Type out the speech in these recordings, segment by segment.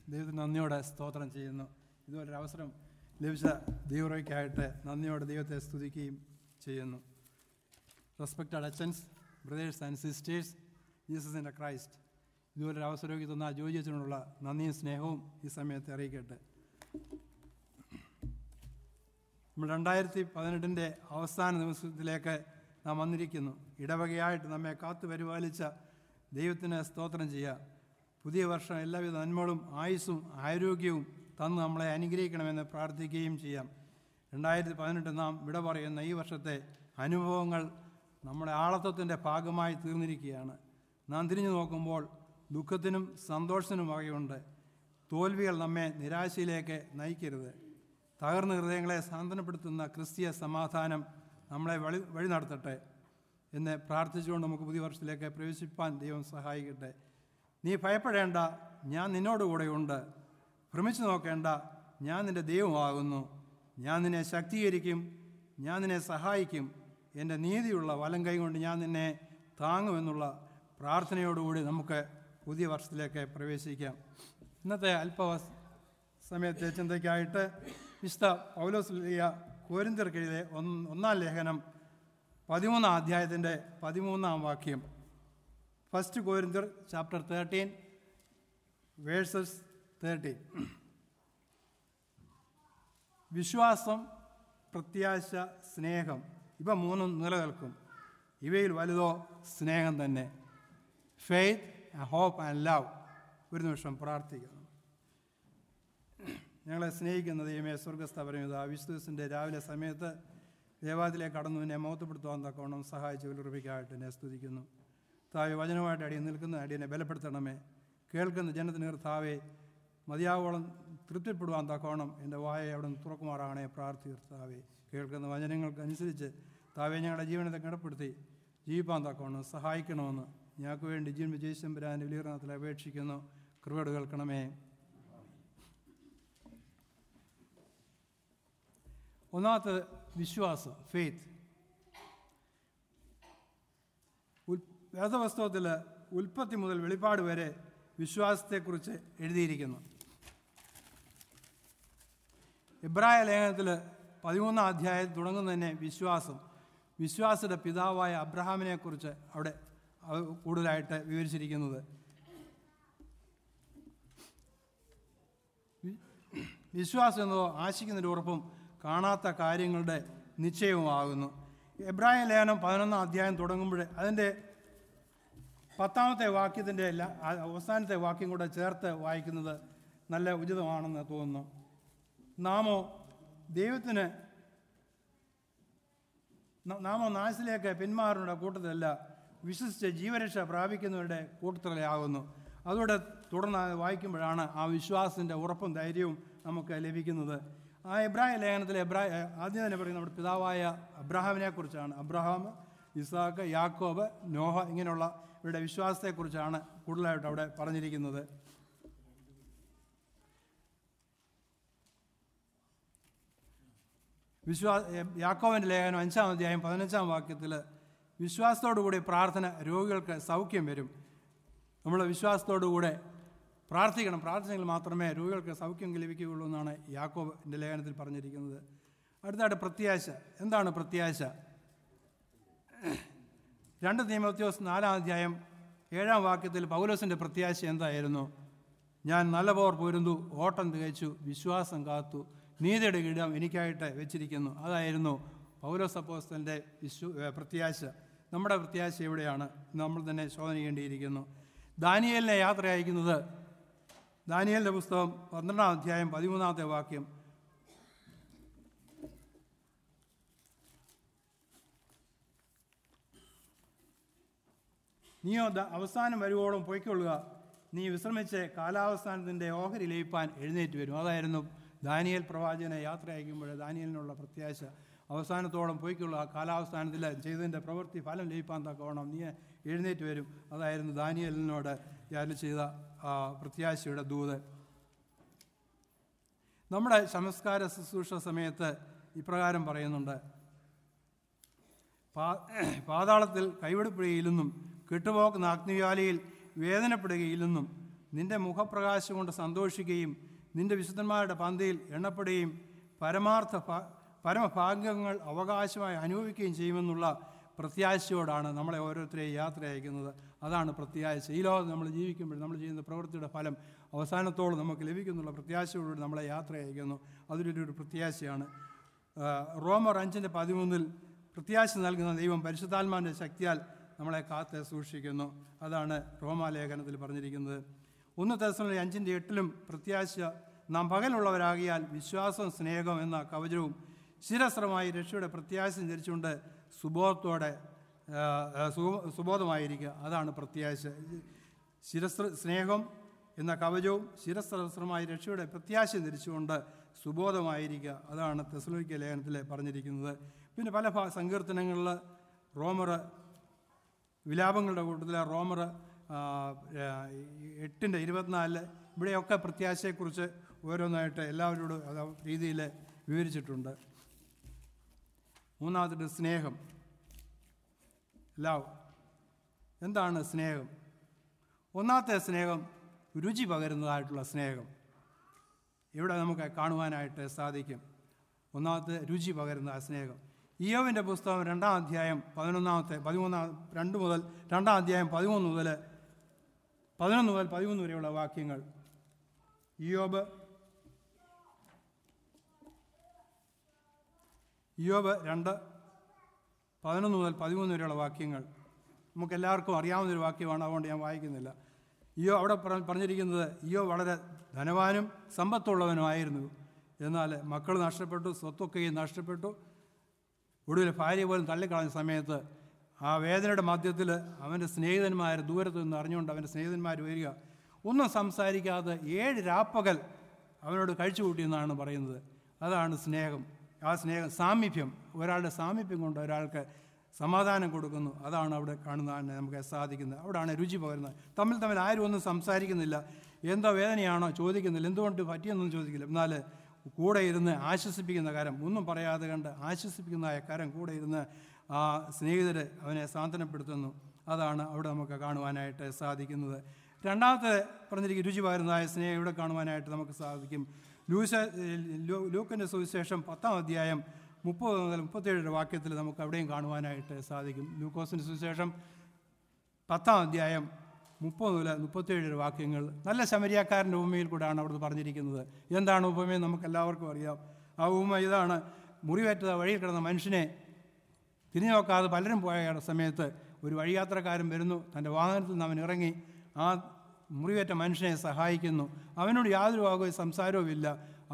ദൈവത്തിന് നന്ദിയോടെ സ്തോത്രം ചെയ്യുന്നു. ഇതുപോലൊരു അവസരം ലഭിച്ച ദൈവറയ്ക്കായിട്ട് നന്ദിയോടെ ദൈവത്തെ സ്തുതിക്കുകയും ചെയ്യുന്നു. റെസ്പെക്റ്റഡ് അച്ഛൻസ്, brothers and sisters, Jesus in Christ, ഇതുപോലൊരു അവസരമൊക്കെ തന്ന ജോജി അച്ഛനോടുള്ള നന്ദിയും സ്നേഹവും ഈ സമയത്ത് അറിയിക്കട്ടെ. നമ്മൾ 2018 അവസാന ദിവസത്തിലേക്ക് നാം വന്നിരിക്കുന്നു. ഇടവകയായിട്ട് നമ്മെ കാത്തു പരിപാലിച്ച ദൈവത്തിന് സ്തോത്രം ചെയ്യുക. പുതിയ വർഷം എല്ലാവിധ നന്മകളും ആയുസ്സും ആരോഗ്യവും തന്ന് നമ്മളെ അനുഗ്രഹിക്കണമെന്ന് പ്രാർത്ഥിക്കുകയും ചെയ്യാം. 2018 നാം വിട പറയുന്ന ഈ വർഷത്തെ അനുഭവങ്ങൾ നമ്മുടെ ആളത്വത്തിൻ്റെ ഭാഗമായി തീർന്നിരിക്കുകയാണ്. നാം തിരിഞ്ഞു നോക്കുമ്പോൾ ദുഃഖത്തിനും സന്തോഷത്തിനും വകയുണ്ട്. തോൽവികൾ നമ്മെ നിരാശയിലേക്ക് നയിക്കരുത്. തകർന്ന ഹൃദയങ്ങളെ സാന്ത്വനപ്പെടുത്തുന്ന ക്രിസ്തീയ സമാധാനം നമ്മളെ വഴി നടത്തട്ടെ എന്ന് പ്രാർത്ഥിച്ചുകൊണ്ട് നമുക്ക് പുതിയ വർഷത്തിലേക്ക് പ്രവേശിപ്പാൻ ദൈവം സഹായിക്കട്ടെ. നീ ഭയപ്പെടേണ്ട, ഞാൻ നിന്നോടുകൂടെയുണ്ട്. ഭ്രമിച്ചു നോക്കേണ്ട, ഞാൻ നിൻ്റെ ദൈവമാകുന്നു. ഞാൻ നിന്നെ ശക്തീകരിക്കും, ഞാൻ നിന്നെ സഹായിക്കും. എൻ്റെ നീതിയുള്ള വലം കൈ കൊണ്ട് ഞാൻ നിന്നെ താങ്ങുമെന്നുള്ള പ്രാർത്ഥനയോടുകൂടി നമുക്ക് പുതിയ വർഷത്തിലേക്ക് പ്രവേശിക്കാം. ഇന്നത്തെ സമയത്തെ ചിന്തയ്ക്കായിട്ട് വിശുദ്ധ പൗലോസ് കൊരിന്ത്യർക്കെഴുതിയ 1 ലേഖനം 13 അധ്യായത്തിൻ്റെ 13 വാക്യം. 1 കൊരിന്ത്യർ ചാപ്റ്റർ 13 വേഴ്സസ് 13. വിശ്വാസം, പ്രത്യാശ, സ്നേഹം, ഇവ മൂന്നും നിലനിൽക്കും. ഇവയിൽ വലുതോ സ്നേഹം തന്നെ. Faith, hope and love. ഒരു നിമിഷം പ്രാർത്ഥിക്കണം. ഞങ്ങളെ സ്നേഹിക്കുന്ന ദൈവമേ, സ്വർഗസ്ഥ പരമപിതാ, വിശുദ്ധ രാവിലെ സമയത്ത് ദേവാലയത്തിലേക്ക് കടന്നു എന്നെ മഹത്വപ്പെടുത്തുവാൻ തക്കവണ്ണം സഹായിച്ച് വിലപിക്കായിട്ട് എന്നെ സ്തുതിക്കുന്നു. താവെ, വചനമായിട്ട് അടിയൻ നിൽക്കുന്ന അടിയനെ ബലപ്പെടുത്തണമേ. കേൾക്കുന്ന ജനത്തിന് താവെ മതിയാവോളം തൃപ്തിപ്പെടുവാൻ തക്കവണ്ണം എൻ്റെ വായെ അവിടെ നിന്ന് തുറക്കുമാറാണേ പ്രാർത്ഥിർത്താവേ. കേൾക്കുന്ന വചനങ്ങൾക്കനുസരിച്ച് താവെ ഞങ്ങളുടെ ജീവനത്തെ കിടപ്പെടുത്തി ജീവിപ്പാൻ തക്കവണ്ണം സഹായിക്കണമെന്ന് ഞങ്ങൾക്ക് വേണ്ടി ജീവൻ വിജയശമ്പരാൻ്റെ വിലീർണത്തിൽ അപേക്ഷിക്കുന്നു. കൃപയോട് കേൾക്കണമേ. ഒന്നാമത്തെ വിശ്വാസം, ഫെയ്ത്ത്. വേദപുസ്തകത്തിൽ ഉൽപ്പത്തി മുതൽ വെളിപ്പാട് വരെ വിശ്വാസത്തെക്കുറിച്ച് എഴുതിയിരിക്കുന്നു. എബ്രായ ലേഖനത്തിൽ 13 അധ്യായം തുടങ്ങുന്ന തന്നെ വിശ്വാസയുടെ പിതാവായ അബ്രഹാമിനെക്കുറിച്ച് അവിടെ കൂടുതലായിട്ട് വിവരിച്ചിരിക്കുന്നത്. വിശ്വാസം എന്നതോ ആശിക്കുന്നതിൻ്റെ ഉറപ്പും കാണാത്ത കാര്യങ്ങളുടെ നിശ്ചയവുമാകുന്നു. എബ്രായ ലേഖനം 11 അധ്യായം തുടങ്ങുമ്പോൾ അതിൻ്റെ 10ാമത്തെ വാക്യത്തിൻ്റെ അവസാനത്തെ വാക്യം കൂടെ ചേർത്ത് വായിക്കുന്നത് നല്ല ഉചിതമാണെന്ന് തോന്നുന്നു. നാമോ നാശത്തിലേക്ക് പിന്മാറുന്നവരുടെ കൂട്ടത്തിലല്ല, വിശ്വസിച്ച് ജീവരക്ഷ പ്രാപിക്കുന്നവരുടെ കൂട്ടത്തിലേ ആകുന്നു. അതോടെ തുടർന്ന് വായിക്കുമ്പോഴാണ് ആ വിശ്വാസത്തിൻ്റെ ഉറപ്പും ധൈര്യവും നമുക്ക് ലഭിക്കുന്നത്. ആ എബ്രായ ലേഖനത്തിലെ ആദ്യം തന്നെ പറയുന്നത് നമ്മുടെ പിതാവായ അബ്രഹാമിനെ കുറിച്ചാണ്. അബ്രഹാം, ഇസാക്ക്, യാക്കോബ്, നോഹ, ഇങ്ങനെയുള്ള ഇവരുടെ വിശ്വാസത്തെക്കുറിച്ചാണ് കൂടുതലായിട്ട് അവിടെ പറഞ്ഞിരിക്കുന്നത്. യാക്കോബിൻ്റെ ലേഖനം 5-ാം അധ്യായം 15-ാം വാക്യത്തിൽ വിശ്വാസത്തോടുകൂടി പ്രാർത്ഥന രോഗികൾക്ക് സൗഖ്യം വരും. നമ്മൾ വിശ്വാസത്തോടുകൂടെ പ്രാർത്ഥിക്കണം. പ്രാർത്ഥനയിൽ മാത്രമേ രോഗികൾക്ക് സൗഖ്യം ലഭിക്കുകയുള്ളൂ എന്നാണ് യാക്കോബിൻ്റെ ലേഖനത്തിൽ പറഞ്ഞിരിക്കുന്നത്. അടുത്തായിട്ട് പ്രത്യാശ. എന്താണ് പ്രത്യാശ? 2 തീമോഥെയോസ് 4-ാം അധ്യായം 7-ാം വാക്യത്തിൽ പൗലോസിൻ്റെ പ്രത്യാശ എന്തായിരുന്നു? ഞാൻ നല്ല പോർ പൊരുതു, ഓട്ടം തികച്ചു, വിശ്വാസം കാത്തു, നീതിയുടെ കിരീടം എനിക്കായിട്ട് വെച്ചിരിക്കുന്നു. അതായിരുന്നു പൗലോസ് അപ്പോസ്തലൻ്റെ പ്രത്യാശ. നമ്മുടെ പ്രത്യാശ എവിടെയാണ്? നമ്മൾ തന്നെ ശോധന ചെയ്യേണ്ടിയിരിക്കുന്നു. ദാനിയേലിനെ യാത്ര അയക്കുന്നത് ദാനിയേലിൻ്റെ പുസ്തകം 12-ാം അധ്യായം 13-ാമത്തെ വാക്യം. നീയോ അവസാനം വരുവോളം പൊയ്ക്കൊള്ളുക, നീ വിശ്രമിച്ച് കാലാവസ്ഥാനത്തിൻ്റെ ഓഹരി ലയിപ്പാൻ എഴുന്നേറ്റ് വരും. അതായിരുന്നു ദാനിയേൽ പ്രവാചകനെ യാത്ര അയക്കുമ്പോൾ ദാനിയേലിനുള്ള പ്രത്യാശ. അവസാനത്തോളം പൊയ്ക്കൊള്ളുക, കാലാവസ്ഥാനത്തിൽ ചെയ്തതിൻ്റെ പ്രവൃത്തി ഫലം ലയിപ്പാൻ തക്കവണ്ണം നീ എഴുന്നേറ്റ് വരും. അതായിരുന്നു ദാനിയേലിനോട് യാത്ര ചെയ്ത പ്രത്യാശയുടെ ദൂത്. നമ്മുടെ ചമസ്കാര ശുശ്രൂഷ സമയത്ത് ഇപ്രകാരം പറയുന്നുണ്ട്: പാതാളത്തിൽ കൈവെടുപ്പെടുകയില്ലെന്നും കെട്ടുപോക്കുന്ന അഗ്നിജ്വാലയിൽ വേദനപ്പെടുകയില്ലെന്നും നിന്റെ മുഖപ്രകാശം കൊണ്ട് സന്തോഷിക്കുകയും നിന്റെ വിശുദ്ധന്മാരുടെ പന്തിയിൽ എണ്ണപ്പെടുകയും പരമഭാഗ്യങ്ങൾ അവകാശമായി അനുഭവിക്കുകയും ചെയ്യുമെന്നുള്ള പ്രത്യാശയോടാണ് നമ്മളെ ഓരോരുത്തരെയും യാത്ര അയക്കുന്നത്. അതാണ് പ്രത്യാശ. ഈ ലോകത്ത് നമ്മൾ ജീവിക്കുമ്പോൾ നമ്മൾ ചെയ്യുന്ന പ്രവൃത്തിയുടെ ഫലം അവസാനത്തോളം നമുക്ക് ലഭിക്കുന്നുള്ള പ്രത്യാശയോടുകൂടി നമ്മളെ യാത്ര അയക്കുന്നു. അതിലൊരു പ്രത്യാശയാണ്. റോമർ 5:13 പ്രത്യാശ നൽകുന്ന ദൈവം പരിശുദ്ധാത്മാവിൻ്റെ ശക്തിയാൽ നമ്മളെ കാത്ത് സൂക്ഷിക്കുന്നു. അതാണ് റോമാലേഖനത്തിൽ പറഞ്ഞിരിക്കുന്നത്. 1 തെസ്സലോനിക്കർ 5:8 പ്രത്യാശ നാം പകലുള്ളവരാകിയാൽ വിശ്വാസം സ്നേഹം എന്ന കവചവും ശിരസ്ത്രമായി രക്ഷയുടെ പ്രത്യാശ ധരിച്ചുകൊണ്ട് സുബോധമായിരിക്കുക. അതാണ് പ്രത്യാശ. സ്നേഹം എന്ന കവചവും ശിരസ്ത്രമായി രക്ഷയുടെ പ്രത്യാശ ധരിച്ചുകൊണ്ട് സുബോധമായിരിക്കുക. അതാണ് തെസ്സലോനിക്ക ലേഖനത്തിൽ പറഞ്ഞിരിക്കുന്നത്. പിന്നെ പല സങ്കീർത്തനങ്ങളിൽ റോമർ വിലാപങ്ങളുടെ കൂട്ടത്തിൽ റോമർ 8:24 ഇവിടെയൊക്കെ പ്രത്യാശയെക്കുറിച്ച് ഓരോന്നായിട്ട് എല്ലാവരോടും രീതിയിൽ വിവരിച്ചിട്ടുണ്ട്. മൂന്നാമത്തെ സ്നേഹം. ലവ്. എന്താണ് സ്നേഹം? ഒന്നാമത്തെ സ്നേഹം രുചി പകരുന്നതായിട്ടുള്ള സ്നേഹം ഇവിടെ നമുക്ക് കാണുവാനായിട്ട് സാധിക്കും. ഒന്നാമത്തെ രുചി പകരുന്ന സ്നേഹം. ഇയ്യോബിൻ്റെ പുസ്തകം 2-ാം അധ്യായം 11 മുതൽ 2-ാം അധ്യായം 13 മുതൽ 11 വരെയുള്ള വാക്യങ്ങൾ. ഇയ്യോബ് 2:11 മുതൽ 13 വരെയുള്ള വാക്യങ്ങൾ നമുക്കെല്ലാവർക്കും അറിയാവുന്നൊരു വാക്യമാണ്. അതുകൊണ്ട് ഞാൻ വായിക്കുന്നില്ല. അവിടെ പറഞ്ഞിരിക്കുന്നത് ഇയ്യോബ് വളരെ ധനവാനും സമ്പത്തുള്ളവനുമായിരുന്നു. എന്നാൽ മക്കൾ നഷ്ടപ്പെട്ടു, സ്വത്തൊക്കെയും നഷ്ടപ്പെട്ടു. ഒടുവിൽ ഭാര്യ പോലും തള്ളിക്കളഞ്ഞ സമയത്ത് ആ വേദനയുടെ മധ്യത്തിൽ അവൻ്റെ സ്നേഹിതന്മാർ ദൂരത്ത് നിന്ന് അറിഞ്ഞുകൊണ്ട് അവൻ്റെ സ്നേഹിതന്മാർ വരിക. ഒന്നും സംസാരിക്കാതെ 7 രാപ്പകൽ അവനോട് കഴിച്ചു കൂട്ടിയെന്നാണ് പറയുന്നത്. അതാണ് സ്നേഹം. ആ സ്നേഹം സാമീപ്യം, ഒരാളുടെ സാമീപ്യം കൊണ്ട് ഒരാൾക്ക് സമാധാനം കൊടുക്കുന്നു. അതാണ് അവിടെ കാണുന്നതാണ് നമുക്ക് സാധിക്കുന്നത്. അവിടെയാണ് രുചി പകരുന്നത്. തമ്മിൽ ആരും ഒന്നും സംസാരിക്കുന്നില്ല, എന്തോ വേദനയാണോ ചോദിക്കുന്നില്ല, എന്തുകൊണ്ട് പറ്റിയെന്നൊന്നും ചോദിക്കില്ല. എന്നാൽ കൂടെ ഇരുന്ന് ആശ്വസിപ്പിക്കുന്ന കരം, ഒന്നും പറയാതെ കണ്ട് ആശ്വസിപ്പിക്കുന്ന കരം കൂടെ ഇരുന്ന് ആ സ്നേഹിതരെ അവനെ സാന്ത്വനപ്പെടുത്തുന്നു. അതാണ് അവിടെ നമുക്ക് കാണുവാനായിട്ട് സാധിക്കുന്നത്. രണ്ടാമത്തെ പറഞ്ഞിരിക്കുന്ന രുചി പകരുന്നതായ സ്നേഹം ഇവിടെ കാണുവാനായിട്ട് നമുക്ക് സാധിക്കും. ലൂക്കൻ്റെ സുവിശേഷം 10-ാം അധ്യായം 30 മുതൽ 37 വാക്യത്തിൽ നമുക്ക് അവിടെയും കാണുവാനായിട്ട് സാധിക്കും. ലൂക്കോസിൻ്റെ സുവിശേഷം 10-ാം അധ്യായം 30 മുതൽ 37 വാക്യങ്ങൾ. നല്ല ശമരിയാക്കാരൻ്റെ ഉപമയിൽ കൂടെയാണ് അവിടുന്ന് പറഞ്ഞിരിക്കുന്നത്. എന്താണ് ഉപമയും നമുക്കെല്ലാവർക്കും അറിയാം. ആ ഉപമ ഇതാണ്: മുറിവേറ്റ വഴിയിൽ കിടന്ന മനുഷ്യനെ തിരിഞ്ഞു നോക്കാതെ പലരും പോയ സമയത്ത് ഒരു വഴിയാത്രക്കാരൻ വരുന്നു. തൻ്റെ വാഹനത്തിൽ നിന്ന് അവൻ ഇറങ്ങി ആ മുറിവേറ്റ മനുഷ്യനെ സഹായിക്കുന്നു. അവനോട് യാതൊരു വാകവും സംസാരവും ഇല്ല.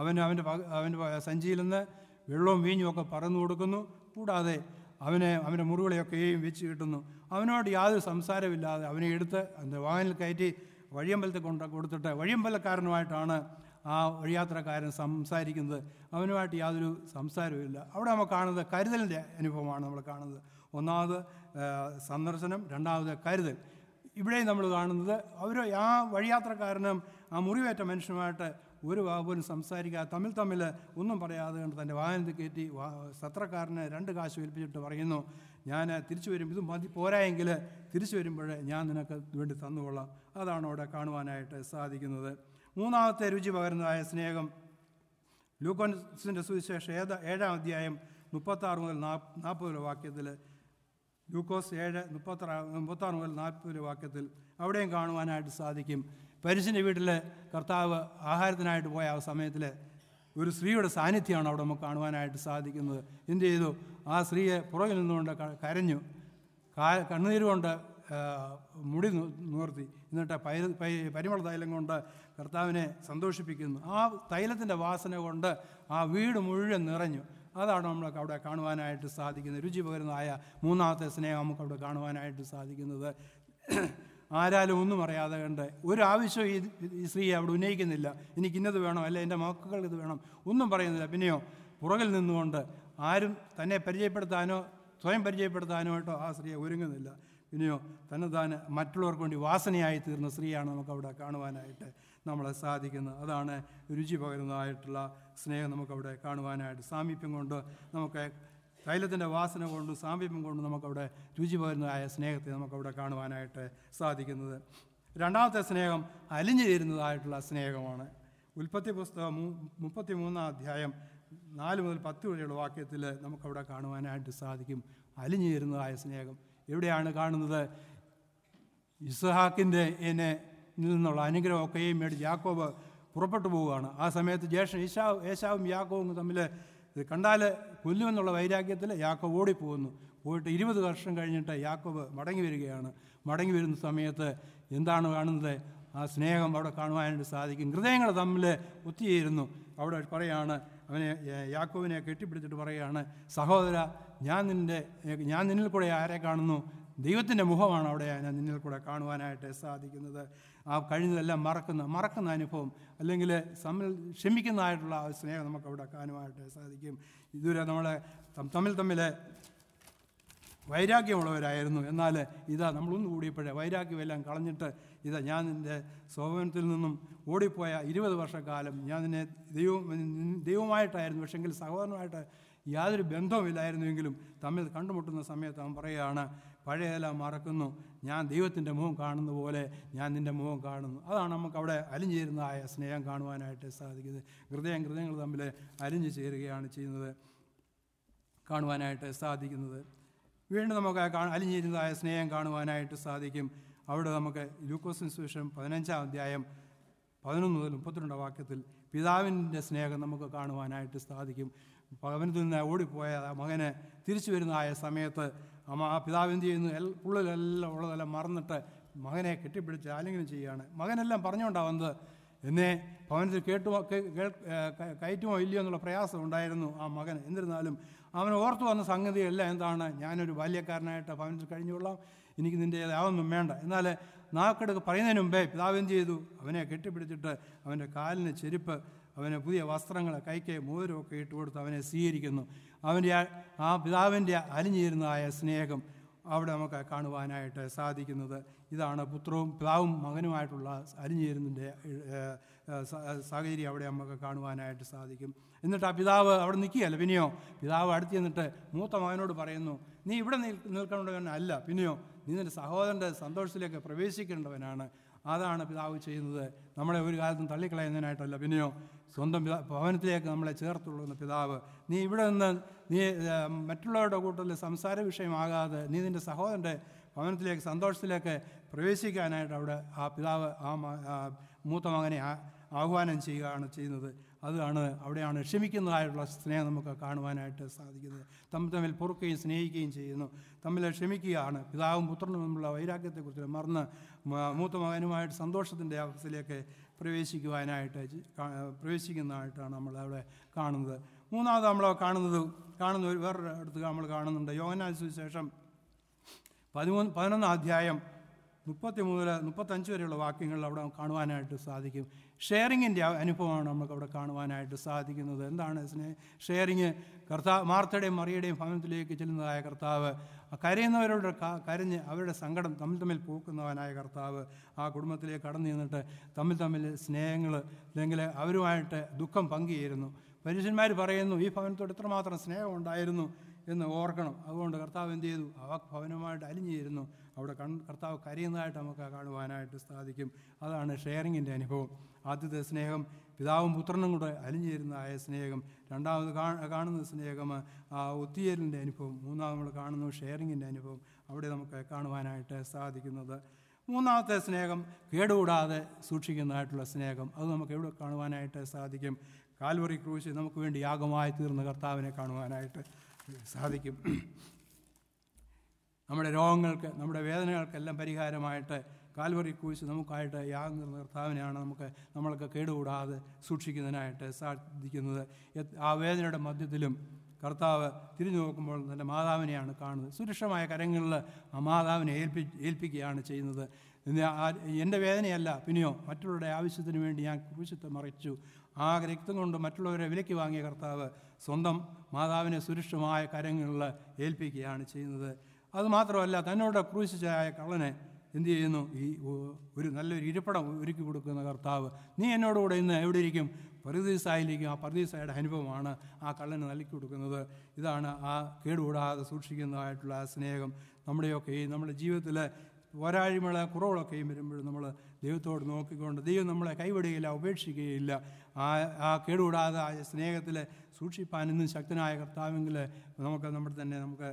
അവൻ്റെ സഞ്ചിയിൽ നിന്ന് വെള്ളവും വീഞ്ഞും ഒക്കെ പറന്നു കൊടുക്കുന്നു. കൂടാതെ അവൻ്റെ മുറിവുകളെയൊക്കെയും വെച്ച് കിട്ടുന്നു. അവനോട് യാതൊരു സംസാരമില്ലാതെ അവനെ എടുത്ത് അതിൻ്റെ വാഹനത്തിൽ കയറ്റി വഴിയമ്പലത്തിൽ കൊടുത്തിട്ട് വഴിയമ്പലക്കാരനുമായിട്ടാണ് ആ വഴിയാത്രക്കാരൻ സംസാരിക്കുന്നത്. അവനുമായിട്ട് യാതൊരു സംസാരവുമില്ല. അവിടെ നമ്മൾ കാണുന്നത് കരുതലിൻ്റെ അനുഭവമാണ് നമ്മൾ കാണുന്നത്. ഒന്നാമത് സന്ദർശനം, രണ്ടാമത് കരുതൽ. ഇവിടെയും നമ്മൾ കാണുന്നത് ആ വഴിയാത്രക്കാരനും ആ മുറിവേറ്റ മനുഷ്യനുമായിട്ട് ഒരു വാക്ക് പോലും സംസാരിക്കാതെ തമ്മിൽ ഒന്നും പറയാതെ കൊണ്ട് തൻ്റെ വാഹനത്തിൽ കയറ്റി സത്രക്കാരന് 2 കാശ് ഏൽപ്പിച്ചിട്ട് പറയുന്നു, ഞാൻ തിരിച്ചു വരും, ഇത് മതി പോരായെങ്കിൽ തിരിച്ചു വരുമ്പോൾ ഞാൻ നിനക്ക് വേണ്ടി തന്നുകൊള്ളാം. അതാണ് അവിടെ കാണുവാനായിട്ട് സാധിക്കുന്നത്. മൂന്നാമത്തെ രുചി പകരുന്നതായ സ്നേഹം ലൂക്കോസിൻ്റെ സുവിശേഷം 7-ാം അധ്യായം 36 മുതൽ 40 വാക്യത്തിൽ, ലൂക്കോസ് 7:36 മുതൽ 40 വാക്യത്തിൽ അവിടെയും കാണുവാനായിട്ട് സാധിക്കും. പരിശുദ്ധ വീട്ടിൽ കർത്താവ് ആഹാരത്തിനായിട്ട് പോയ ആ സമയത്തിൽ ഒരു സ്ത്രീയുടെ സാന്നിധ്യമാണ് അവിടെ നമുക്ക് കാണുവാനായിട്ട് സാധിക്കുന്നത്. എന്ത് ചെയ്തു? ആ സ്ത്രീയെ പുറകിൽ നിന്നുകൊണ്ട് കരഞ്ഞു, കണ്ണുനീരുകൊണ്ട് മുടി നിവർത്തി, എന്നിട്ട് പരിമള തൈലം കൊണ്ട് കർത്താവിനെ സന്തോഷിപ്പിക്കുന്നു. ആ തൈലത്തിൻ്റെ വാസന കൊണ്ട് ആ വീട് മുഴുവൻ നിറഞ്ഞു. അതാണ് നമ്മൾക്ക് അവിടെ കാണുവാനായിട്ട് സാധിക്കുന്നത്. രുചി പകരുന്നതായ മൂന്നാമത്തെ സ്നേഹം നമുക്ക് അവിടെ കാണുവാനായിട്ട് സാധിക്കുന്നത്. ആരാലും ഒന്നും അറിയാതെ കണ്ട് ഒരു ആവശ്യവും ഈ സ്ത്രീ അവിടെ ഉന്നയിക്കുന്നില്ല. എനിക്ക് ഇന്നത് വേണം, അല്ല എൻ്റെ മക്കൾക്ക് ഇത് വേണം, ഒന്നും പറയുന്നില്ല. പിന്നെയോ പുറകിൽ നിന്നുകൊണ്ട് ആരും തന്നെ പരിചയപ്പെടുത്താനോ സ്വയം പരിചയപ്പെടുത്താനോ ആയിട്ടോ ആ സ്ത്രീയെ ഒരുങ്ങുന്നില്ല. പിന്നെയോ തന്നെത്താൻ മറ്റുള്ളവർക്ക് വേണ്ടി വാസനയായി തീർന്ന സ്ത്രീയാണ് നമുക്കവിടെ കാണുവാനായിട്ട് നമ്മളെ സാധിക്കുന്നത്. അതാണ് രുചി പകരുന്നതായിട്ടുള്ള സ്നേഹം നമുക്കവിടെ കാണുവാനായിട്ട്. സാമീപ്യം കൊണ്ട് നമുക്ക് തൈലത്തിൻ്റെ വാസന കൊണ്ടും സാമീപ്യം കൊണ്ടും നമുക്കവിടെ രുചി പകരുന്നതായ സ്നേഹത്തെ നമുക്കവിടെ കാണുവാനായിട്ട് സാധിക്കുന്നത്. രണ്ടാമത്തെ സ്നേഹം അലിഞ്ഞു ചേരുന്നതായിട്ടുള്ള സ്നേഹമാണ്. ഉൽപ്പത്തി പുസ്തകം 33 അധ്യായം 4 മുതൽ 10 വരെയുള്ള വാക്യത്തിൽ നമുക്കവിടെ കാണുവാനായിട്ട് സാധിക്കും അലിഞ്ഞു ചേരുന്നതായ സ്നേഹം. എവിടെയാണ് കാണുന്നത്? ഇസ്ഹാക്കിൻ്റെ നിന്നുള്ള അനുഗ്രഹമൊക്കെയും മേടിച്ച് യാക്കോബ് പുറപ്പെട്ടു പോവുകയാണ്. ആ സമയത്ത് ജ്യേഷ്ഠൻ ഏശാവും യാക്കോവും തമ്മിൽ കണ്ടാൽ കൊല്ലുമെന്നുള്ള വൈരാഗ്യത്തിൽ യാക്കോബ് ഓടിപ്പോകുന്നു. പോയിട്ട് 20 വർഷം കഴിഞ്ഞിട്ട് യാക്കോബ് മടങ്ങി വരികയാണ്. മടങ്ങി വരുന്ന സമയത്ത് എന്താണ് കാണുന്നത്? ആ സ്നേഹം അവിടെ കാണുവാനായിട്ട് സാധിക്കും. ഹൃദയങ്ങൾ തമ്മിൽ ഒത്തുചേരുന്നു. അവിടെ പറയുകയാണ്, അവനെ യാക്കോബിനെ കെട്ടിപ്പിടിച്ചിട്ട് പറയുകയാണ്, സഹോദര, ഞാൻ നിന്നിൽ കൂടെ ആരെ കാണുന്നു? ദൈവത്തിൻ്റെ മുഖമാണ് അവിടെ ഞാൻ നിന്നിൽ കൂടെ കാണുവാനായിട്ട് സാധിക്കുന്നത്. ആ കഴിഞ്ഞതെല്ലാം മറക്കുന്ന അനുഭവം, അല്ലെങ്കിൽ ക്ഷമിക്കുന്നതായിട്ടുള്ള ആ സ്നേഹം നമുക്കവിടെ കാണുവാനായിട്ട് സാധിക്കും. ഇതുവരെ നമ്മളെ തമ്മിൽ വൈരാഗ്യമുള്ളവരായിരുന്നു. എന്നാൽ ഇതാ നമ്മളൊന്നു കൂടിയപ്പോഴേ വൈരാഗ്യമെല്ലാം കളഞ്ഞിട്ട് ഇതാ ഞാൻ നിൻ്റെ സ്വഭാവത്തിൽ നിന്നും ഓടിപ്പോയ 20 വർഷക്കാലം ഞാൻ നിന്നെ ദൈവമായിട്ടായിരുന്നു, പക്ഷെങ്കിൽ സഹോദരനുമായിട്ട് യാതൊരു ബന്ധവുമില്ലായിരുന്നുവെങ്കിലും തമ്മിൽ കണ്ടുമുട്ടുന്ന സമയത്ത് അവൻ പറയുകയാണ്, പഴയതെല്ലാം മറക്കുന്നു, ഞാൻ ദൈവത്തിൻ്റെ മുഖം കാണുന്ന പോലെ ഞാൻ നിൻ്റെ മുഖം കാണുന്നു. അതാണ് നമുക്കവിടെ അലിഞ്ഞു ചേരുന്നതായ സ്നേഹം കാണുവാനായിട്ട് സാധിക്കുന്നത്. ഹൃദയങ്ങൾ തമ്മിൽ അലിഞ്ഞു ചേരുകയാണ് ചെയ്യുന്നത്, കാണുവാനായിട്ട് സാധിക്കുന്നത്. വീണ്ടും നമുക്ക് അലിഞ്ഞു ചേരുന്നതായ സ്നേഹം കാണുവാനായിട്ട് സാധിക്കും. അവിടെ നമുക്ക് ലൂക്കോസിന് സുവിശേഷം 15 അധ്യായം 11 മുതൽ 32 വാക്യത്തിൽ പിതാവിൻ്റെ സ്നേഹം നമുക്ക് കാണുവാനായിട്ട് സാധിക്കും. ഭവനത്തിൽ നിന്ന് ഓടിപ്പോയ മകന് തിരിച്ചു വരുന്നതായ സമയത്ത് ആ പിതാവ് എന്ത് ചെയ്യുന്നു? ഉള്ളിലെല്ലാം ഉള്ളതെല്ലാം മറന്നിട്ട് മകനെ കെട്ടിപ്പിടിച്ച് ആലിംഗനം ചെയ്യുകയാണ്. മകനെല്ലാം പറഞ്ഞുകൊണ്ടാണ് വന്നത്. എന്നെ ഭവനത്തിൽ കയറ്റുമോ ഇല്ലയോ എന്നുള്ള പ്രയാസം ഉണ്ടായിരുന്നു ആ മകൻ. എന്നിരുന്നാലും അവൻ ഓർത്തു വന്ന സംഗതിയല്ല എന്താണ്? ഞാനൊരു ബാല്യക്കാരനായിട്ട് ഭവനത്തിൽ കഴിഞ്ഞുകൊള്ളാം, എനിക്ക് നിൻ്റെ യാതൊന്നും വേണ്ട. എന്നാൽ നാക്കെടുക്ക് പറയുന്നതിന് മുമ്പേ പിതാവ് എന്ത് ചെയ്തു? അവനെ കെട്ടിപ്പിടിച്ചിട്ട് അവൻ്റെ കാലിന് ചെരുപ്പ്, അവന് പുതിയ വസ്ത്രങ്ങൾ, കൈക്ക് മോതിരമൊക്കെ ഇട്ടുകൊടുത്ത് അവനെ സ്വീകരിക്കുന്നു. അവൻ്റെ ആ പിതാവിൻ്റെ അലിഞ്ഞിരുന്നതായ സ്നേഹം അവിടെ നമുക്ക് കാണുവാനായിട്ട് സാധിക്കുന്നത്. ഇതാണ് പിതാവും മകനുമായിട്ടുള്ള അലിഞ്ഞിരുന്നതിൻ്റെ സാഹചര്യം അവിടെ നമുക്ക് കാണുവാനായിട്ട് സാധിക്കും. എന്നിട്ട് ആ പിതാവ് അവിടെ നിൽക്കുകയല്ല, പിന്നെയോ പിതാവ് അടുത്ത് ചെന്നിട്ട് മൂത്ത മകനോട് പറയുന്നു, നീ ഇവിടെ നിൽക്കേണ്ടവനല്ല, പിന്നെയോ നീ നിൻ്റെ സഹോദരൻ്റെ സന്തോഷത്തിലേക്ക് പ്രവേശിക്കേണ്ടവനാണ്. അതാണ് പിതാവ് ചെയ്യുന്നത്. നമ്മളെ ഒരു കാലത്തും തള്ളിക്കളയുന്നതിനായിട്ടല്ല, പിന്നെയോ സ്വന്തം ഭവനത്തിലേക്ക് നമ്മളെ ചേർത്തുള്ളുന്ന പിതാവ്. നീ ഇവിടെ നിന്ന് നീ മറ്റുള്ളവരുടെ കൂട്ടത്തിൽ സംസാര വിഷയമാകാതെ നീ നിൻ്റെ സഹോദരൻ്റെ ഭവനത്തിലേക്ക് സന്തോഷത്തിലേക്ക് പ്രവേശിക്കാനായിട്ട് അവിടെ ആ പിതാവ് മൂത്ത മകനെ ആഹ്വാനം ചെയ്യുകയാണ് ചെയ്യുന്നത്. അവിടെയാണ് ക്ഷമിക്കുന്നതായിട്ടുള്ള സ്നേഹം നമുക്ക് കാണുവാനായിട്ട് സാധിക്കുന്നത്. തമ്മിൽ പൊറുക്കുകയും സ്നേഹിക്കുകയും ചെയ്യുന്നു, തമ്മിൽ ക്ഷമിക്കുകയാണ്. പിതാവും പുത്രനും തമ്മിലുള്ള വൈരാഗ്യത്തെക്കുറിച്ച് മറന്ന് മൂത്ത മകനുമായിട്ട് സന്തോഷത്തിൻ്റെ അവസ്ഥയിലേക്ക് പ്രവേശിക്കുന്നതായിട്ടാണ് നമ്മളവിടെ കാണുന്നത്. മൂന്നാമത് നമ്മൾ കാണുന്ന വേറൊരു അടുത്ത് നമ്മൾ കാണുന്നുണ്ട്. യോഹന്നാൻ സുവിശേഷം 11 അധ്യായം 33 മുതൽ 35 വരെയുള്ള വാക്യങ്ങളിൽ അവിടെ കാണുവാനായിട്ട് സാധിക്കും. ഷെയറിങ്ങിൻ്റെ അനുഭവമാണ് നമുക്കവിടെ കാണുവാനായിട്ട് സാധിക്കുന്നത്. എന്താണ് ഷെയറിങ്? മാർത്തയുടെയും മറിയയുടെയും ഭവനത്തിലേക്ക് ചെല്ലുന്നതായ കർത്താവ്, കരയുന്നവരോട് കരഞ്ഞ് അവരുടെ സങ്കടം തമ്മിൽ പോക്കുന്നവനായ കർത്താവ് ആ കുടുംബത്തിലേക്ക് കടന്നു ചെന്നിട്ട് തമ്മിൽ സ്നേഹങ്ങൾ അല്ലെങ്കിൽ അവരുമായിട്ട് ദുഃഖം പങ്കുചേരുന്നു. പരീശന്മാർ പറയുന്നു, ഈ ഭവനത്തോട് ഇത്രമാത്രം സ്നേഹം ഉണ്ടായിരുന്നു എന്ന് ഓർക്കണം. അതുകൊണ്ട് കർത്താവ് എന്ത് ചെയ്തു? ആ ഭവനമായിട്ട് അലിഞ്ഞു ചേരുന്നു. അവിടെ കർത്താവ് കരയുന്നതായിട്ട് നമുക്ക് കാണുവാനായിട്ട് സാധിക്കും. അതാണ് ഷെയറിങ്ങിൻ്റെ അനുഭവം. ആദ്യത്തെ സ്നേഹം പിതാവും പുത്രനും കൂടെ അലിഞ്ഞു ചേരുന്നതായ സ്നേഹം. രണ്ടാമത് കാണുന്ന സ്നേഹം ഒത്തുചേരലിൻ്റെ അനുഭവം. മൂന്നാമത് നമ്മൾ കാണുന്നു ഷെയറിങ്ങിൻ്റെ അനുഭവം. അവിടെ നമുക്ക് കാണുവാനായിട്ട് സാധിക്കുന്നത്. മൂന്നാമത്തെ സ്നേഹം കേടുകൂടാതെ സൂക്ഷിക്കുന്നതായിട്ടുള്ള സ്നേഹം. അത് നമുക്ക് എവിടെ കാണുവാനായിട്ട് സാധിക്കും? കാൽവറി ക്രൂശിൽ നമുക്ക് വേണ്ടി യാഗമായി തീർന്ന കർത്താവിനെ കാണുവാനായിട്ട് സാധിക്കും. നമ്മുടെ രോഗങ്ങൾക്ക്, നമ്മുടെ വേദനകൾക്കെല്ലാം പരിഹാരമായിട്ട് കാൽവറി ക്രൂശ് നമുക്കായിട്ട് യാഗം തീർന്ന കർത്താവിനെയാണ് നമ്മൾക്ക് കേടുകൂടാതെ സൂക്ഷിക്കുന്നതിനായിട്ട് സാധിക്കുന്നത്. ആ വേദനയുടെ മധ്യത്തിലും കർത്താവ് തിരിഞ്ഞു നോക്കുമ്പോൾ തൻ്റെ മാതാവിനെയാണ് കാണുന്നത്. സുരക്ഷമായ കരങ്ങളിൽ ആ മാതാവിനെ ഏൽപ്പിക്കുകയാണ് ചെയ്യുന്നത്. എൻ്റെ വേദനയല്ല, പിന്നെയോ മറ്റുള്ളവരുടെ ആവശ്യത്തിന് വേണ്ടി ഞാൻ ക്രൂശത്തെ മറിച്ചു. ആ രക്തം കൊണ്ട് മറ്റുള്ളവരെ വിലയ്ക്ക് വാങ്ങിയ കർത്താവ് സ്വന്തം മാതാവിനെ സുരക്ഷിതമായ കരങ്ങളിൽ ഏൽപ്പിക്കുകയാണ് ചെയ്യുന്നത്. അതുമാത്രമല്ല, തന്നോട് ക്രൂശിച്ചായ കള്ളനെ എന്തു ചെയ്യുന്നു? ഒരു നല്ലൊരു ഇരിപ്പിടം ഒരുക്കി കൊടുക്കുന്ന കർത്താവ്, നീ എന്നോടുകൂടെ ഇന്ന് എവിടെ ഇരിക്കും? പറുദീസായിലിരിക്കും. ആ പറുദീസായുടെ അനുഭവമാണ് ആ കള്ളന് നൽകി കൊടുക്കുന്നത്. ഇതാണ് ആ കേടുകൂടാതെ സൂക്ഷിക്കുന്നതായിട്ടുള്ള ആ സ്നേഹം. നമ്മുടെ ജീവിതത്തിൽ പോരായ്മകളെ കുറവുകളൊക്കെയും വരുമ്പോഴും നമ്മൾ ദൈവത്തോട് നോക്കിക്കൊണ്ട് ദൈവം നമ്മളെ കൈവിടുകയില്ല, ഉപേക്ഷിക്കുകയില്ല. ആ കേടുകൂടാതെ ആ സ്നേഹത്തിൽ സൂക്ഷിപ്പാൻ ഇന്നും ശക്തനായ കർത്താവെങ്കിൽ നമുക്ക്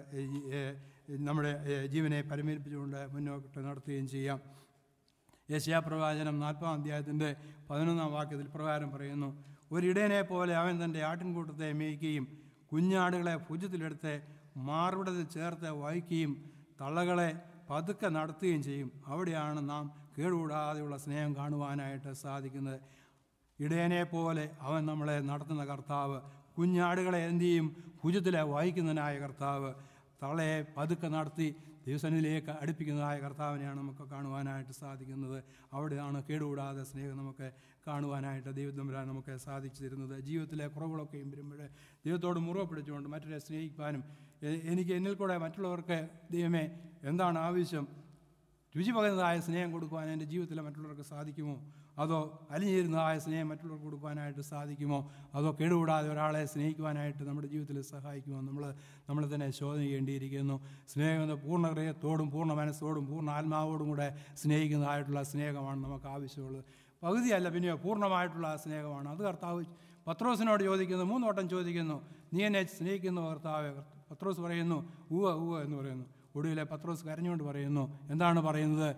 നമ്മുടെ ജീവനെ പരിമേൽപ്പിച്ചുകൊണ്ട് മുന്നോട്ട് നടത്തുകയും ചെയ്യാം. യെശയ്യാപ്രവചനം 40-ാം അധ്യായത്തിൻ്റെ 11-ാം വാക്യത്തിൽ പ്രകാരം പറയുന്നു, ഒരിടയനെ പോലെ അവൻ തൻ്റെ ആട്ടിൻകൂട്ടത്തെ മേയ്ക്കുകയും കുഞ്ഞാടുകളെ ഭുജത്തിലെടുത്ത് മാർവിടത്തിൽ ചേർത്ത് വഹിക്കുകയും തള്ളകളെ പതുക്കെ നടത്തുകയും ചെയ്യും. അവിടെയാണ് നാം കേടുകൂടാതെയുള്ള സ്നേഹം കാണുവാനായിട്ട് സാധിക്കുന്നത്. ഇടയനെ പോലെ അവൻ നമ്മളെ നടത്തുന്ന കർത്താവ്, കുഞ്ഞാടുകളെ എന്തു ചെയ്യും? ഭുജത്തിലെ വഹിക്കുന്നതിനായ കർത്താവ്, തള്ളയെ പതുക്കെ നടത്തി ദൈവസന്നിധിയിലേക്ക് അടുപ്പിക്കുന്നതായ കർത്താവിനെയാണ് നമുക്ക് കാണുവാനായിട്ട് സാധിക്കുന്നത്. അവിടെയാണ് കേടുകൂടാതെ സ്നേഹം നമുക്ക് കാണുവാനായിട്ട് ദൈവത്തമ്പുരാൻ നമുക്ക് സാധിച്ചു തരുന്നത്. ജീവിതത്തിലെ കുറവുകളൊക്കെയും വരുമ്പോൾ ദൈവത്തോട് മുറുകെ പിടിച്ചുകൊണ്ട് മറ്റൊരെ സ്നേഹിക്കാനും, എന്നിൽ കൂടെ മറ്റുള്ളവർക്ക് ദൈവമേ എന്താണ് ആവശ്യം, രുചി പകരുന്നതായ സ്നേഹം കൊടുക്കുവാൻ എൻ്റെ ജീവിതത്തിൽ മറ്റുള്ളവർക്ക് സാധിക്കുമോ? അതോ അലിഞ്ഞിരുന്നതായ സ്നേഹം മറ്റുള്ളവർക്ക് കൊടുക്കുവാനായിട്ട് സാധിക്കുമോ? അതോ കേടുകൂടാതെ ഒരാളെ സ്നേഹിക്കുവാനായിട്ട് നമ്മുടെ ജീവിതത്തിൽ സഹായിക്കുമോ? നമ്മൾ തന്നെ ശോധന ചെയ്യേണ്ടിയിരിക്കുന്നു. സ്നേഹം എന്ന പൂർണ്ണ ഹൃദയത്തോടും പൂർണ്ണ മനസ്സോടും പൂർണ്ണ ആത്മാവോടും കൂടെ സ്നേഹിക്കുന്നതായിട്ടുള്ള സ്നേഹമാണ് നമുക്ക് ആവശ്യമുള്ളത്. പകുതിയല്ല, പിന്നെയോ പൂർണ്ണമായിട്ടുള്ള സ്നേഹമാണ്. അത് കർത്താവ് പത്രോസിനോട് ചോദിക്കുന്നു, 3 വട്ടം ചോദിക്കുന്നു, നീ എന്നെ സ്നേഹിക്കുന്നു കർത്താവേ? പത്രോസ് പറയുന്നു, ഉവ്വ് എന്ന് പറയുന്നു. ഒടുവിലെ പത്രോസ് കരഞ്ഞുകൊണ്ട് പറയുന്നു, എന്താണ് പറയുന്നത്?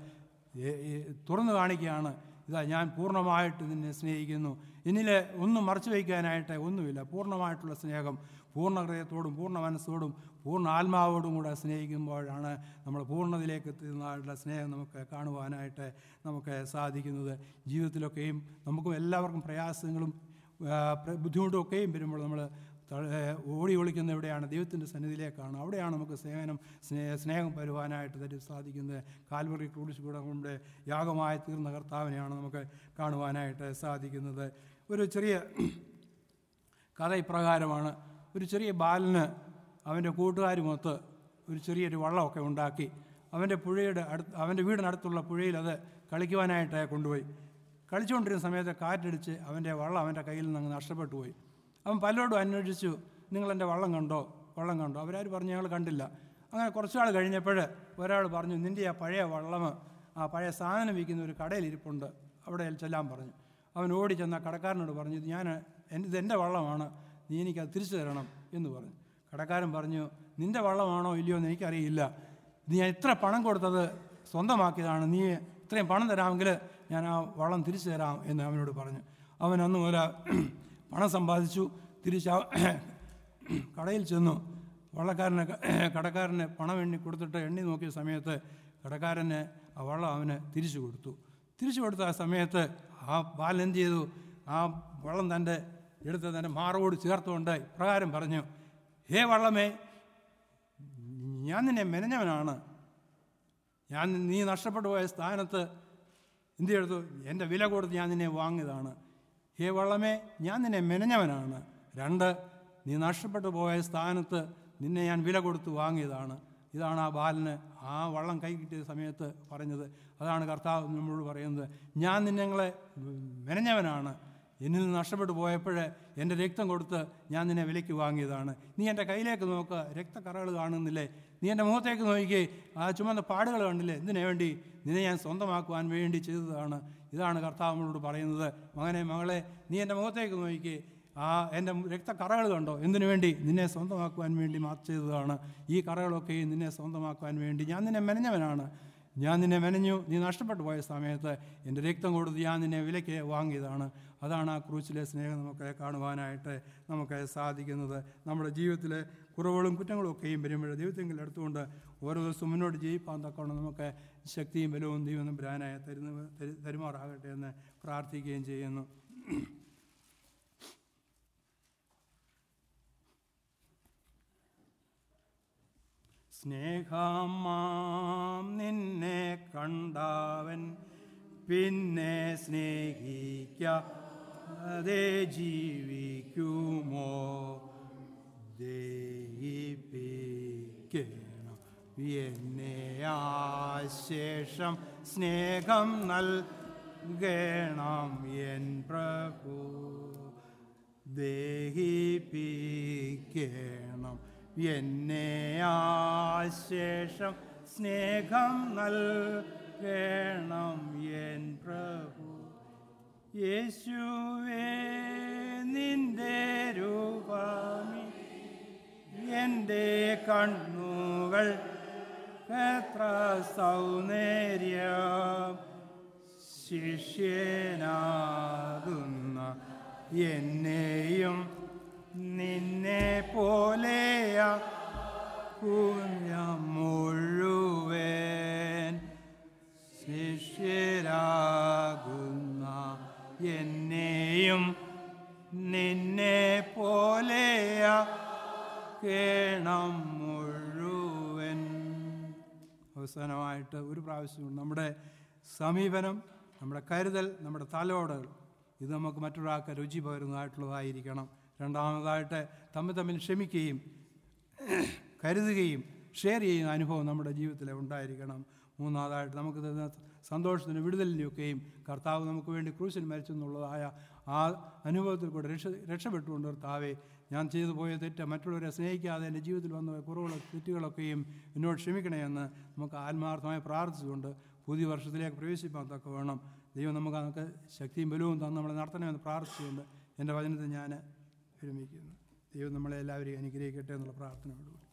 തുറന്നു കാണിക്കുകയാണ്, ഇതാ ഞാൻ പൂർണ്ണമായിട്ട് നിന്നെ സ്നേഹിക്കുന്നു, എന്നിൽ ഒന്നും മറച്ചു വയ്ക്കാനായിട്ട് ഒന്നുമില്ല. പൂർണ്ണമായിട്ടുള്ള സ്നേഹം പൂർണ്ണ ഹൃദയത്തോടും പൂർണ്ണ മനസ്സോടും പൂർണ്ണ ആത്മാവോടും കൂടെ സ്നേഹിക്കുമ്പോഴാണ് നമ്മൾ പൂർണ്ണതയിലേക്ക് എത്തുന്നതായിട്ടുള്ള സ്നേഹം നമുക്ക് കാണുവാനായിട്ട് നമുക്ക് സാധിക്കുന്നത്. ജീവിതത്തിലൊക്കെയും നമുക്കും എല്ലാവർക്കും പ്രയാസങ്ങളും ബുദ്ധിമുട്ടും ഒക്കെയും വരുമ്പോൾ നമ്മൾ ഓടി ഒളിക്കുന്ന എവിടെയാണ്? ദൈവത്തിൻ്റെ സന്നിധിയിലേക്കാണ്. അവിടെയാണ് നമുക്ക് സ്നേഹം വരുവാനായിട്ട് സാധിക്കുന്നത്. കാൽവറി ക്രൂശ് കൂടെ കൊണ്ട് യാഗമായി തീർന്ന കർത്താവിനെയാണ് നമുക്ക് കാണുവാനായിട്ട് സാധിക്കുന്നത്. ഒരു ചെറിയ കഥ ഇപ്രകാരമാണ്. ഒരു ചെറിയ ബാലന് അവൻ്റെ കൂട്ടുകാരുമൊത്ത് ഒരു ചെറിയൊരു വള്ളമൊക്കെ ഉണ്ടാക്കി അവൻ്റെ വീടിനടുത്തുള്ള പുഴയിൽ അത് കളിക്കുവാനായിട്ട് കൊണ്ടുപോയി. കളിച്ചുകൊണ്ടിരുന്ന സമയത്ത് കാറ്റടിച്ച് അവൻ്റെ വള്ളം അവൻ്റെ കയ്യിൽ നിന്ന് അങ്ങ് നഷ്ടപ്പെട്ടു പോയി. അവൻ പലരോടും അന്വേഷിച്ചു, നിങ്ങളെൻ്റെ വള്ളം കണ്ടോ? അവരാരും പറഞ്ഞു ഞങ്ങൾ കണ്ടില്ല. അങ്ങനെ കുറച്ചാൾ കഴിഞ്ഞപ്പോൾ ഒരാൾ പറഞ്ഞു, നിൻ്റെ ആ പഴയ വള്ളം, ആ പഴയ സാധനം വിൽക്കുന്ന ഒരു കടയിൽ ഇരിപ്പുണ്ട്, അവിടെ ചെല്ലാൻ പറഞ്ഞു. അവൻ ഓടി ചെന്ന കടക്കാരനോട് പറഞ്ഞു, ഇതെൻ്റെ വള്ളമാണ്, നീ എനിക്കത് തിരിച്ചു തരണം എന്ന് പറഞ്ഞു. കടക്കാരൻ പറഞ്ഞു, നിൻ്റെ വള്ളമാണോ ഇല്ലയോ എന്ന് എനിക്കറിയില്ല, നീ എത്ര പണം കൊടുത്തത് സ്വന്തമാക്കിയതാണ്, നീ ഇത്രയും പണം തരാമെങ്കിൽ ഞാൻ ആ വള്ളം തിരിച്ചു തരാം എന്ന് അവനോട് പറഞ്ഞു. അവൻ അന്ന് പോലെ പണം സമ്പാദിച്ചു. കടയിൽ ചെന്നു. കടക്കാരന് പണം കൊടുത്തിട്ട് എണ്ണി നോക്കിയ സമയത്ത് കടക്കാരന് ആ വള്ളം അവന് തിരിച്ചു കൊടുത്ത ആ സമയത്ത് ആ ബാലൻ എന്ത് ചെയ്തു? ആ വള്ളം തൻ്റെ മാറോട് ചേർത്തുകൊണ്ട് പ്രകാരം പറഞ്ഞു, ഹേ വള്ളമേ, ഞാൻ നിന്നെ മെനഞ്ഞവനാണ്. നീ നഷ്ടപ്പെട്ടു പോയ സ്ഥാനത്ത് എന്ത് ചെയ്തു? എൻ്റെ വില കൊടുത്ത് ഞാൻ നിന്നെ വാങ്ങിയതാണ്. ഹേ വള്ളമേ, ഞാൻ നിന്നെ മെനഞ്ഞവനാണ്. 2, നീ നഷ്ടപ്പെട്ടു പോയ സ്ഥാനത്ത് നിന്നെ ഞാൻ വില കൊടുത്ത് വാങ്ങിയതാണ്. ഇതാണ് ആ ബാലന് ആ വള്ളം കൈ കിട്ടിയ സമയത്ത് പറഞ്ഞത്. അതാണ് കർത്താവ് നമ്മളോട് പറയുന്നത്, ഞാൻ നിങ്ങളെ മെനഞ്ഞവനാണ്, എന്നിൽ നിന്ന് നഷ്ടപ്പെട്ടു പോയപ്പോൾ എൻ്റെ രക്തം കൊടുത്ത് ഞാൻ നിന്നെ വിലയ്ക്ക് വാങ്ങിയതാണ്. നീ എൻ്റെ കയ്യിലേക്ക് നോക്കുക, രക്തക്കറകൾ കാണുന്നില്ലേ? നീ എൻ്റെ മുഖത്തേക്ക് നോക്കിക്കേ, ആ ചുമന്ന പാടുകൾ കണ്ടില്ലേ? ഇതിനു വേണ്ടി നിന്നെ ഞാൻ സ്വന്തമാക്കുവാൻ വേണ്ടി ചെയ്തതാണ്. ഇതാണ് കർത്താവ് നമ്മളോട് പറയുന്നത്, മകനെ മകളെ, നീ എൻ്റെ മുഖത്തേക്ക് നോക്കിക്കേ, എൻ്റെ രക്തക്കറകൾ കണ്ടോ? എന്തിനു വേണ്ടി? നിന്നെ സ്വന്തമാക്കുവാൻ വേണ്ടി ചെയ്തതാണ്. ഈ കറകളൊക്കെ നിന്നെ സ്വന്തമാക്കുവാൻ വേണ്ടി ഞാൻ നിന്നെ മെനഞ്ഞവനാണ്. ഞാൻ നിന്നെ മെനഞ്ഞു, നീ നഷ്ടപ്പെട്ടു പോയ സമയത്ത് എൻ്റെ രക്തം കൊടുത്ത് ഞാൻ നിന്നെ വിലയ്ക്ക് വാങ്ങിയതാണ്. അതാണ് ആ ക്രൂശിലെ സ്നേഹം നമുക്ക് കാണുവാനായിട്ട് നമുക്ക് സാധിക്കുന്നത്. നമ്മുടെ ജീവിതത്തിലെ കുറവുകളും കുറ്റങ്ങളും ഒക്കെയും വരുമ്പോൾ ദൈവത്തെങ്കിൽ എടുത്തുകൊണ്ട് ഓരോ ദിവസവും മുന്നോട്ട് ജീവിപ്പാൻ തക്കവണ്ണം നമുക്ക് ശക്തിയും ബലവും ദൈവം തമ്പുരാനായി തരുമാറാകട്ടെ എന്ന് പ്രാർത്ഥിക്കുകയും ചെയ്യുന്നു. സ്നേഹമാം നിന്നെ കണ്ടവൻ പിന്നെ സ്നേഹിക്കാതെ ജീവിക്കുമോ? ദയിപ്പിക്കണം എന്നെ ആശേഷം സ്നേഹം നൽകണം എൻ പ്രഭു. ദയിപ്പിക്കണം എന്നെ ആശേഷം സ്നേഹം നൽകണം എൻ പ്രഭു. യേശുവേ നിന്റെ രൂപമേ എൻ്റെ കണ്ണുകൾ എത്ര സൗന്ദര്യം. ശിഷ്യനാകുന്ന എന്നെയും നിന്നെ പോലെയാ മുഴുവൻ. ശിഷ്യരാകുന്ന എന്നെയും നിന്നെ പോലെയാ കേണം മുഴുവൻ. അവസാനമായിട്ട് ഒരു പ്രാവശ്യം നമ്മുടെ സമീപനം, നമ്മുടെ കരുതൽ, നമ്മുടെ തലോടൽ ഇത് നമുക്ക് മറ്റൊരാൾക്ക് രുചി പകരുന്നതായിട്ടുള്ളതായിരിക്കണം. രണ്ടാമതായിട്ട് തമ്മിൽ ക്ഷമിക്കുകയും കരുതുകയും ഷെയർ ചെയ്യുന്ന അനുഭവം നമ്മുടെ ജീവിതത്തിൽ ഉണ്ടായിരിക്കണം. മൂന്നാമതായിട്ട് നമുക്ക് തരുന്ന സന്തോഷത്തിനും വിടുതലിനെയൊക്കെയും കർത്താവ് നമുക്ക് വേണ്ടി ക്രൂശിൽ മരിച്ചെന്നുള്ളതായ ആ അനുഭവത്തിൽ കൂടെ രക്ഷപ്പെട്ടുകൊണ്ട് കർത്താവെ ഞാൻ ചെയ്തു പോയ തെറ്റ്, മറ്റുള്ളവരെ സ്നേഹിക്കാതെ എൻ്റെ ജീവിതത്തിൽ വന്ന കുറവുകളും തെറ്റുകളൊക്കെയും എന്നോട് ക്ഷമിക്കണമെന്ന് നമുക്ക് ആത്മാർത്ഥമായി പ്രാർത്ഥിച്ചുകൊണ്ട് പുതിയ വർഷത്തിലേക്ക് പ്രവേശിപ്പാൻ തക്കവണ്ണം ദൈവം നമുക്ക് ശക്തിയും ബലവും തന്ന് നമ്മളെ നടത്തണമെന്ന് പ്രാർത്ഥിച്ചുകൊണ്ട് എൻ്റെ വചനത്തെ ഞാൻ വിരമിക്കുന്നു. ദൈവം നമ്മളെ എല്ലാവരെയും അനുഗ്രഹിക്കട്ടെ എന്നുള്ള പ്രാർത്ഥനയോടുകൂടി